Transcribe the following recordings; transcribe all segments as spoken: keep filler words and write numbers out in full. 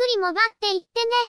りもばっていってね。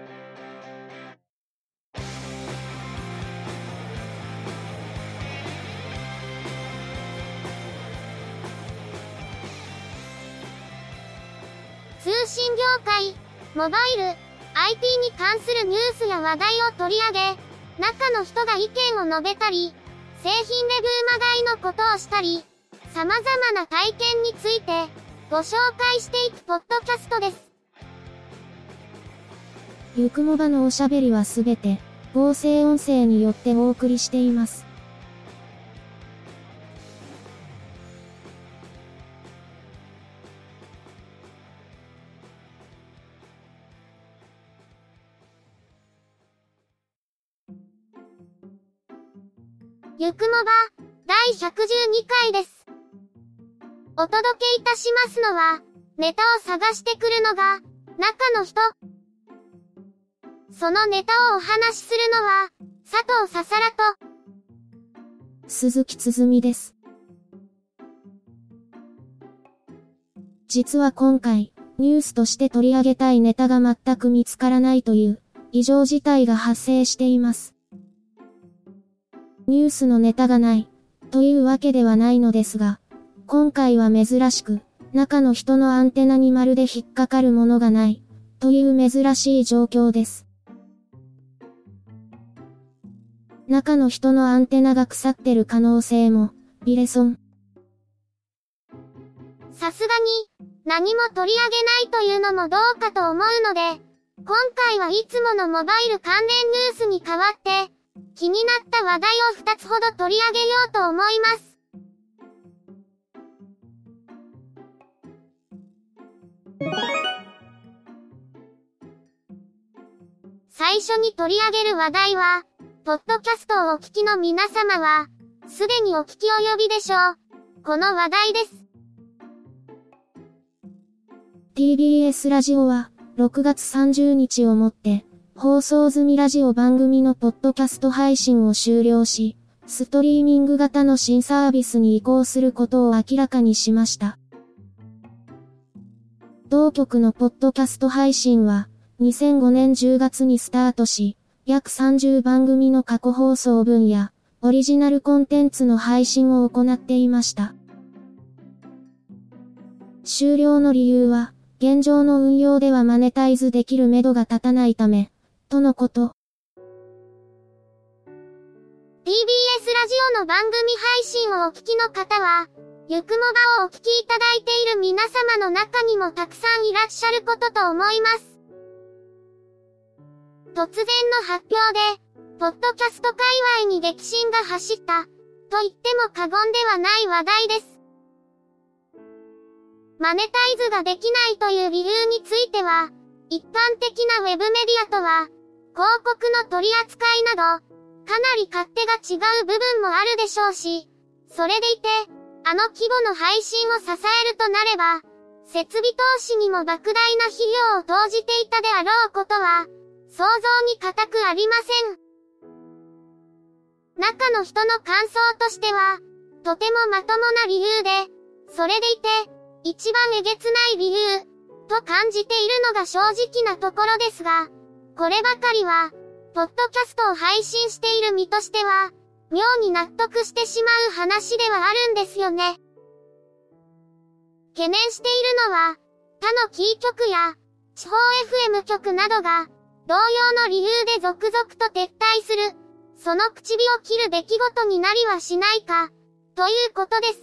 通信業界、モバイル、アイティー に関するニュースや話題を取り上げ、中の人が意見を述べたり、製品レビューまがいのことをしたり、様々な体験についてご紹介していくポッドキャストです。 ゆくもばのおしゃべりはすべて合成音声によってお送りしています。 ゆくもばだいひゃくじゅうにかいです。お届けいたしますのは、ネタを探してくるのが中の人。そのネタをお話しするのは佐藤ささらと鈴木つづみです。実は今回、ニュースとして取り上げたいネタが全く見つからないという異常事態が発生しています。ニュースのネタがないというわけではないのですが、今回は珍しく、中の人のアンテナにまるで引っかかるものがないという珍しい状況です。中の人のアンテナが腐ってる可能性も、ビレソン。 さすがに、何も取り上げないというのもどうかと思うので、今回はいつものモバイル関連ニュースに代わって、気になった話題をふたつほど取り上げようと思います。最初に取り上げる話題は、ポッドキャストをお聞きの皆様は、すでにお聞き及びでしょう。この話題です。 ティービーエス ラジオは、ろくがつさんじゅうにちをもって、放送済みラジオ番組のポッドキャスト配信を終了し、ストリーミング型の新サービスに移行することを明らかにしました。同局のポッドキャスト配信は、にせんごねんじゅうがつにスタートし、約さんじゅうばんぐみの過去放送分や、オリジナルコンテンツの配信を行っていました。終了の理由は、現状の運用ではマネタイズできるめどが立たないため、とのこと。 ティービーエス ラジオの番組配信をお聞きの方は、ゆくもばをお聞きいただいている皆様の中にもたくさんいらっしゃることと思います。突然の発表で、ポッドキャスト界隈に激震が走った、と言っても過言ではない話題です。マネタイズができないという理由については、一般的なウェブメディアとは、広告の取り扱いなど、かなり勝手が違う部分もあるでしょうし、それでいて、あの規模の配信を支えるとなれば、設備投資にも莫大な費用を投じていたであろうことは、想像に難くありません。中の人の感想としては、とてもまともな理由で、それでいて、一番えげつない理由、と感じているのが正直なところですが、こればかりは、ポッドキャストを配信している身としては、妙に納得してしまう話ではあるんですよね。懸念しているのは、他のキー局や、地方 エフエム 局などが、同様の理由で続々と撤退する、その口火を切る出来事になりはしないか、ということです。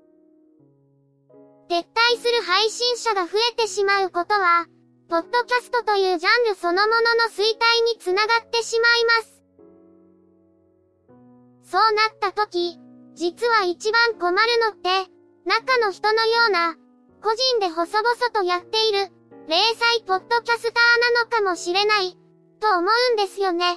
撤退する配信者が増えてしまうことは、ポッドキャストというジャンルそのものの衰退につながってしまいます。そうなった時、実は一番困るのって、中の人のような、個人で細々とやっている、零細ポッドキャスターなのかもしれない、と思うんですよね。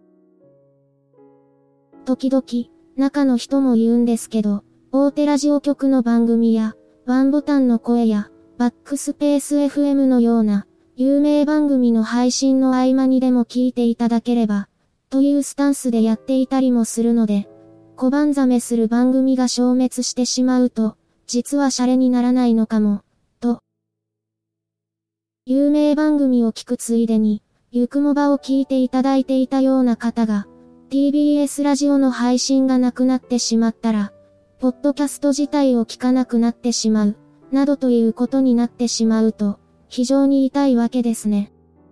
時々、中の人も言うんですけど、大手ラジオ局の番組や、ワンボタンの声や、バックスペース エフエム のような、有名番組の配信の合間にでも聞いていただければ、というスタンスでやっていたりもするので、小判ざめする番組が消滅してしまうと、実はシャレにならないのかも、と。 有名番組を聞くついでに、ゆくもばを聞いていただいていたような方が、ティービーエス ラジオの配信がなくなってしまったら、ポッドキャスト自体を聞かなくなってしまう、などということになってしまうと、非常に痛いわけですね。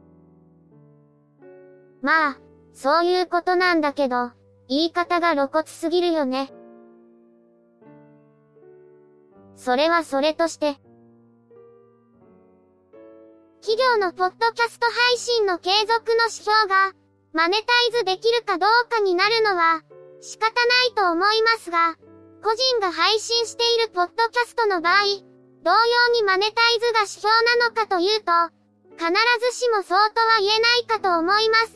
まあ、そういうことなんだけど、言い方が露骨すぎるよね。それはそれとして、企業のポッドキャスト配信の継続の指標が、マネタイズできるかどうかになるのは、仕方ないと思いますが、個人が配信しているポッドキャストの場合、同様にマネタイズが指標なのかというと、必ずしもそうとは言えないかと思います。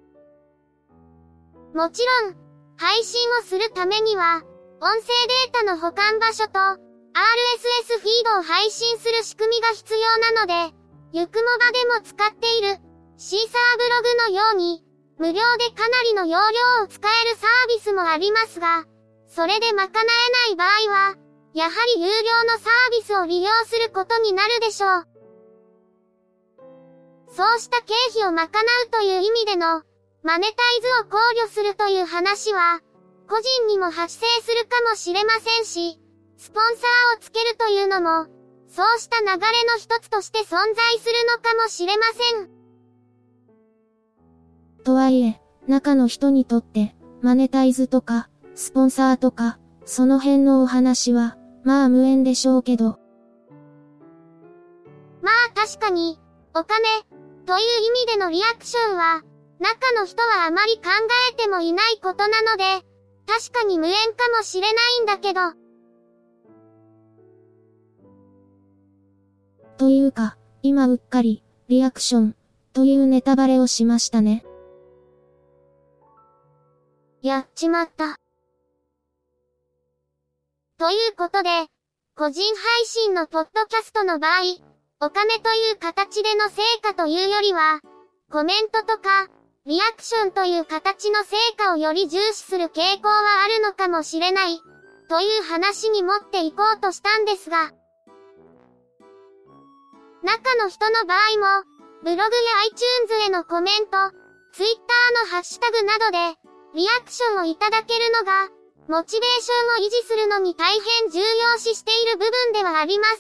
もちろん、配信をするためには、音声データの保管場所と、アールエスエス フィードを配信する仕組みが必要なので、ゆくもばでも使っている、シーサーブログのように、無料でかなりの容量を使えるサービスもありますが、それで賄えない場合は、やはり有料のサービスを利用することになるでしょう。そうした経費を賄うという意味での、マネタイズを考慮するという話は、個人にも発生するかもしれませんし、スポンサーをつけるというのも、そうした流れの一つとして存在するのかもしれません。 とはいえ、中の人にとって、マネタイズとか、スポンサーとか、その辺のお話は、まあ無縁でしょうけど。 まあ確かに、お金、という意味でのリアクションは、中の人はあまり考えてもいないことなので、確かに無縁かもしれないんだけど。 というか、今うっかり、リアクション、というネタバレをしましたね。 やっちまった。ということで、個人配信のポッドキャストの場合、お金という形での成果というよりは、コメントとか、リアクションという形の成果をより重視する傾向はあるのかもしれない、という話に持っていこうとしたんですが、中の人の場合も、ブログや iTunes へのコメント、Twitter のハッシュタグなどで、リアクションをいただけるのが、モチベーションを維持するのに大変重要視している部分ではあります。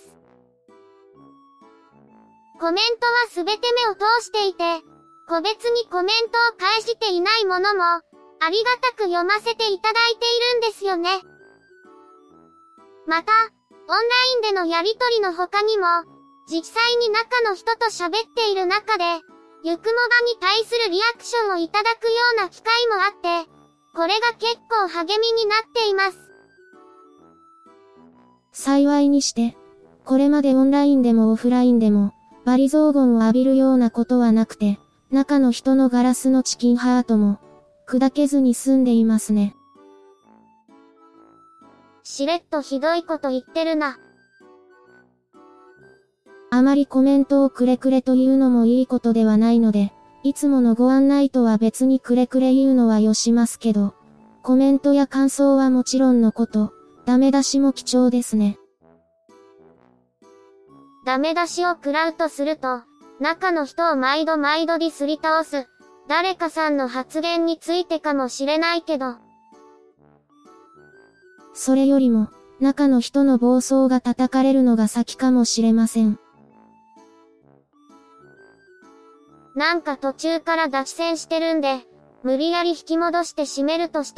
コメントはすべて目を通していて、個別にコメントを返していないものも、ありがたく読ませていただいているんですよね。また、オンラインでのやりとりの他にも、実際に中の人と喋っている中で、ゆくもばに対するリアクションをいただくような機会もあって、これが結構励みになっています。 幸いにして、これまでオンラインでもオフラインでも、罵詈雑言を浴びるようなことはなくて、中の人のガラスのチキンハートも、砕けずに済んでいますね。 しれっとひどいこと言ってるな。 あまりコメントをくれくれというのもいいことではないので、いつものご案内とは別にくれくれ言うのはよしますけど、コメントや感想はもちろんのこと、ダメ出しも貴重ですね。 ダメ出しを食らうとすると、中の人を毎度毎度ディスり倒す、誰かさんの発言についてかもしれないけど。 それよりも、中の人の暴走が叩かれるのが先かもしれません。 なんか途中から脱線してるんで、無理やり引き戻して締めるとして。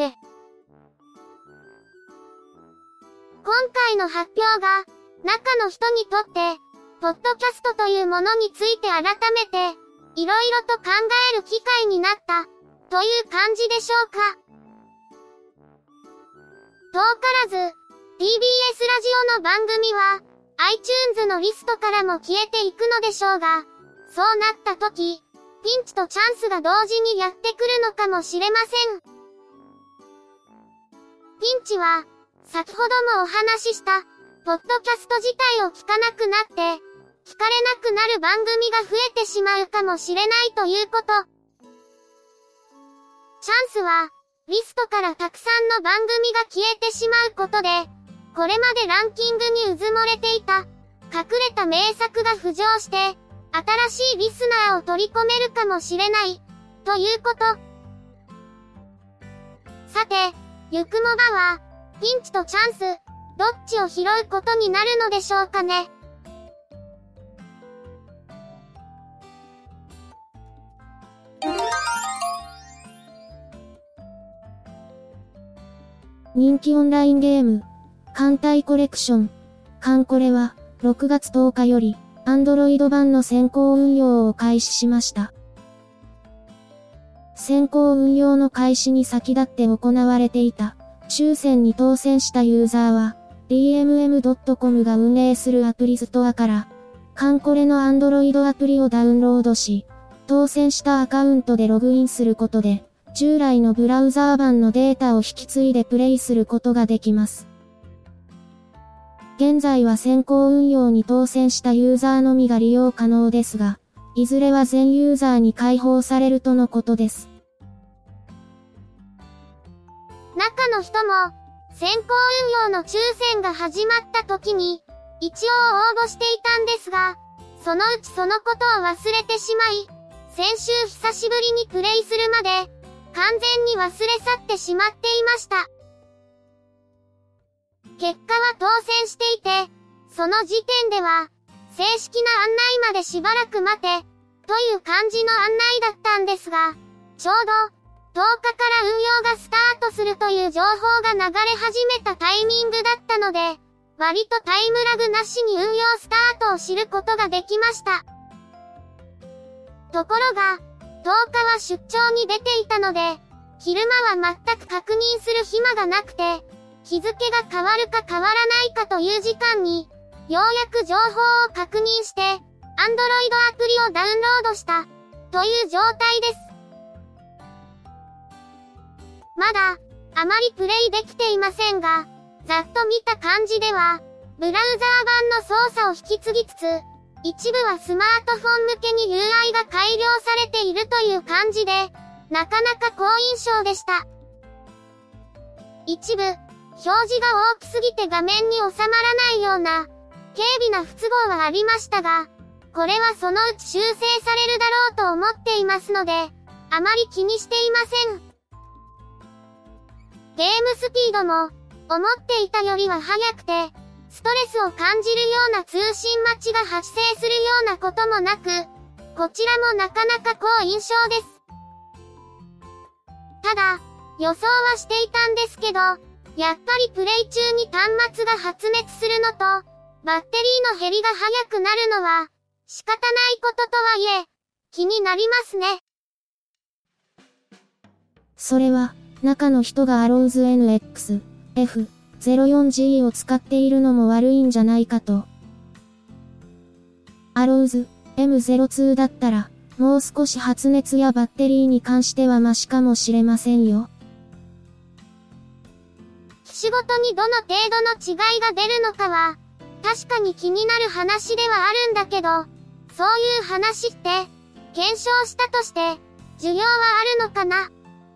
今回の発表が、中の人にとって、ポッドキャストというものについて改めて、いろいろと考える機会になった、という感じでしょうか。遠からず、ティービーエス ラジオの番組は、iTunes のリストからも消えていくのでしょうが、そうなった時、ピンチとチャンスが同時にやってくるのかもしれません。ピンチは、先ほどもお話しした、ポッドキャスト自体を聞かなくなって、聞かれなくなる番組が増えてしまうかもしれないということ。チャンスは、リストからたくさんの番組が消えてしまうことで、これまでランキングにうずもれていた、隠れた名作が浮上して、 新しいリスナーを取り込めるかもしれない、ということ。さて、ゆくもばは、ピンチとチャンス、どっちを拾うことになるのでしょうかね。 人気オンラインゲーム、艦隊コレクション、艦コレは、ろくがつとおかより、Android 版の先行運用を開始しました。先行運用の開始に先立って行われていた、抽選に当選したユーザーは、ディーエムエムドットコム が運営するアプリストアから、艦コレの Android アプリをダウンロードし、当選したアカウントでログインすることで、従来のブラウザー版のデータを引き継いでプレイすることができます。現在は先行運用に当選したユーザーのみが利用可能ですが、いずれは全ユーザーに開放されるとのことです。 中の人も、先行運用の抽選が始まった時に、一応応募していたんですが、そのうちそのことを忘れてしまい、先週久しぶりにプレイするまで、完全に忘れ去ってしまっていました。結果は当選していて、その時点では、正式な案内までしばらく待て、という感じの案内だったんですが、ちょうど、とおかから運用がスタートするという情報が流れ始めたタイミングだったので、割とタイムラグなしに運用スタートを知ることができました。ところが、とおかは出張に出ていたので、昼間は全く確認する暇がなくて、日付が変わるか変わらないかという時間に、ようやく情報を確認して、Android アプリをダウンロードした、という状態です。まだ、あまりプレイできていませんが、ざっと見た感じでは、ブラウザー版の操作を引き継ぎつつ、一部はスマートフォン向けに ユーアイ が改良されているという感じで、なかなか好印象でした。一部、表示が大きすぎて画面に収まらないような、軽微な不都合はありましたが、これはそのうち修正されるだろうと思っていますので、あまり気にしていません。ゲームスピードも、思っていたよりは速くて、ストレスを感じるような通信待ちが発生するようなこともなく、こちらもなかなか好印象です。ただ、予想はしていたんですけど、やっぱりプレイ中に端末が発熱するのと、バッテリーの減りが速くなるのは、仕方ないこととはいえ、気になりますね。 それは、中の人が アローズエヌエックス、エフ、ゼロよんジー を使っているのも悪いんじゃないかと。アローズ、エムゼロツー だったら、もう少し発熱やバッテリーに関してはマシかもしれませんよ。 機種ごとにどの程度の違いが出るのかは、確かに気になる話ではあるんだけど、そういう話って、検証したとして、需要はあるのかな？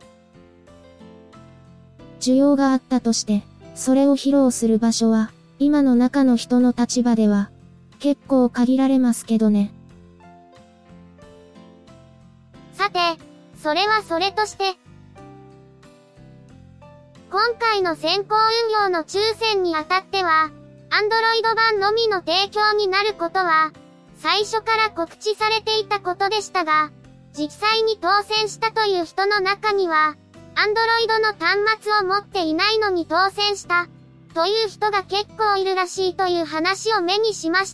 需要があったとして、それを披露する場所は、今の中の人の立場では、結構限られますけどね。 さて、それはそれとして、今回の先行運用の抽選にあたっては、Android 版のみの提供になることは、最初から告知されていたことでしたが、実際に当選したという人の中には、Android の端末を持っていないのに当選した、という人が結構いるらしいという話を目にしました。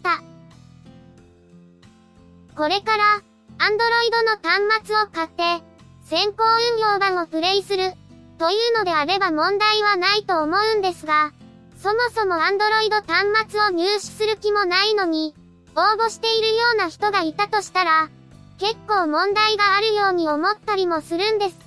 これから、Android の端末を買って、先行運用版をプレイする、というのであれば問題はないと思うんですが、そもそも Android 端末を入手する気もないのに、応募しているような人がいたとしたら、結構問題があるように思ったりもするんです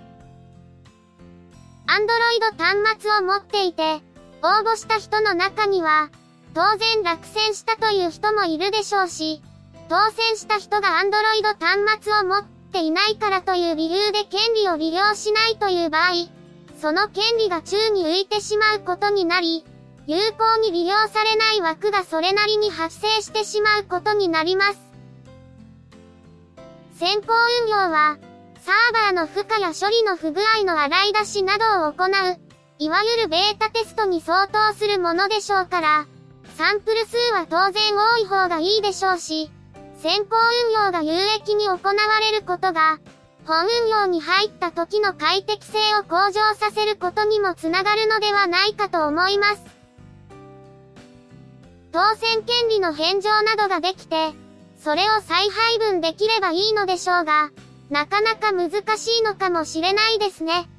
。Android 端末を持っていて、応募した人の中には、当然落選したという人もいるでしょうし、当選した人が Android 端末を持っていないからという理由で権利を利用しないという場合、その権利が宙に浮いてしまうことになり、有効に利用されない枠がそれなりに発生してしまうことになります。 先行運用は、サーバーの負荷や処理の不具合の洗い出しなどを行う、いわゆるベータテストに相当するものでしょうから、サンプル数は当然多い方がいいでしょうし、先行運用が有益に行われることが、本運用に入った時の快適性を向上させることにもつながるのではないかと思います。当選権利の返上などができて、それを再配分できればいいのでしょうが、なかなか難しいのかもしれないですね。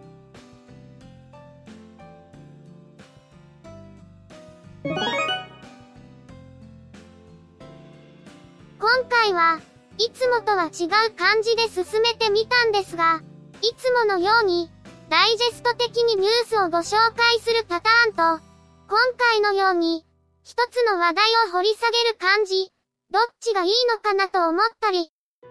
今回はいつもとは違う感じで進めてみたんですが、いつものようにダイジェスト的にニュースをご紹介するパターンと、今回のように一つの話題を掘り下げる感じ、どっちがいいのかなと思ったり。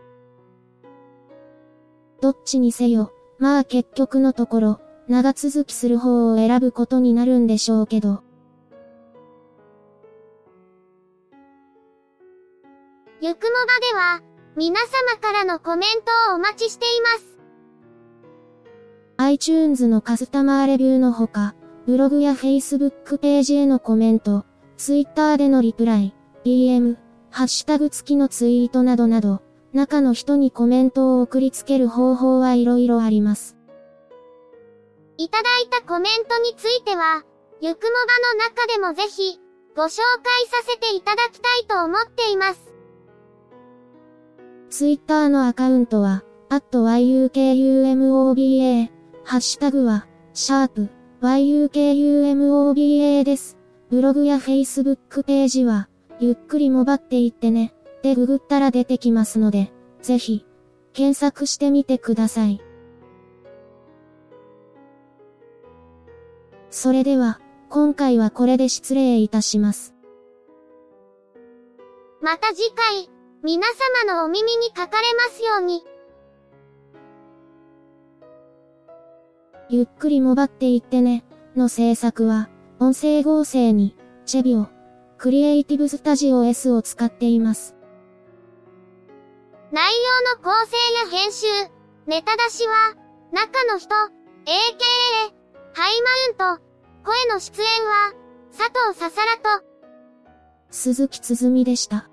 どっちにせよ、まあ結局のところ、長続きする方を選ぶことになるんでしょうけど。 ゆくもばでは、皆様からのコメントをお待ちしています。 iTunes のカスタマーレビューのほか、ブログや Facebook ページへのコメント、Twitter でのリプライ、ディーエム、ハッシュタグ付きのツイートなどなど、中の人にコメントを送りつける方法はいろいろあります。 いただいたコメントについては、ゆくもばの中でもぜひ、ご紹介させていただきたいと思っています。 Twitter のアカウントは、アットワイユーケーユーエムオービーエー、ハッシュタグは、シャープ、ワイユーケーユーエムオービーエー です。ブログや Facebook ページは、ゆっくりもばっていってね、でググったら出てきますので、ぜひ、検索してみてください。それでは、今回はこれで失礼いたします。 また次回、皆様のお耳にかかれますように。 ゆっくりもばっていってね、の制作は、音声合成に、チェビオ、クリエイティブスタジオ S を使っています。 内容の構成や編集、ネタ出しは、中の人、エーケーエー、ハイマウント、声の出演は、佐藤ささらと、 鈴木つづみでした。